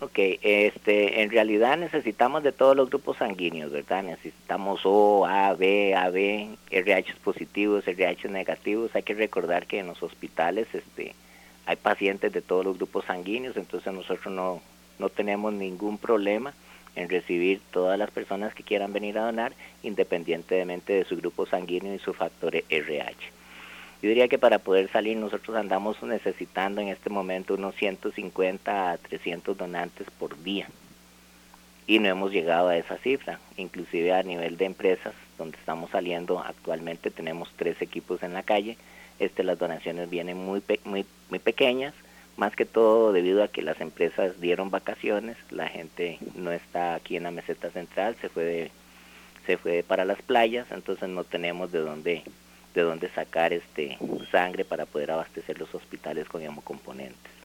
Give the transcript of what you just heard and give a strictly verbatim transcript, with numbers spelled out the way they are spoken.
Ok, este, en realidad necesitamos de todos los grupos sanguíneos, ¿verdad? Necesitamos O, A, B, A B, R H positivos, R H negativos. Hay que recordar que en los hospitales este, hay pacientes de todos los grupos sanguíneos, entonces nosotros no, no tenemos ningún problema en recibir todas las personas que quieran venir a donar, independientemente de su grupo sanguíneo y su factor R H. Yo diría que para poder salir nosotros andamos necesitando en este momento unos ciento cincuenta a trescientos donantes por día y no hemos llegado a esa cifra. Inclusive a nivel de empresas donde estamos saliendo actualmente tenemos tres equipos en la calle. Este, las donaciones vienen muy, pe muy, muy pequeñas, más que todo debido a que las empresas dieron vacaciones, la gente no está aquí en la meseta central, se fue de, se fue para las playas, entonces no tenemos de dónde de dónde sacar este sangre para poder abastecer los hospitales con hemocomponentes.